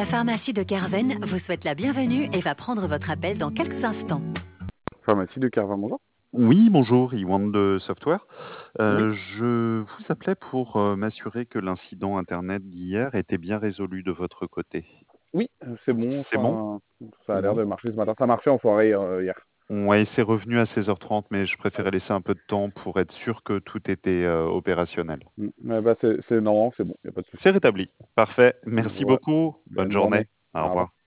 La pharmacie de Kerven vous souhaite la bienvenue et va prendre votre appel dans quelques instants. Pharmacie de Carvin, bonjour. Oui, bonjour, Iwan de Software. Oui. Je vous appelais pour m'assurer que l'incident Internet d'hier était bien résolu de votre côté. Oui, c'est bon, C'est bon? ça a l'air Ouais. de marcher ce matin. Ça marchait en soirée hier. Ouais, c'est revenu à 16h30, mais je préférais laisser un peu de temps pour être sûr que tout était opérationnel. C'est non, c'est bon, il n'y a pas de souci. C'est rétabli. Parfait. Merci Ouais. beaucoup. Bonne Bonne journée. journée. Au Au revoir. revoir.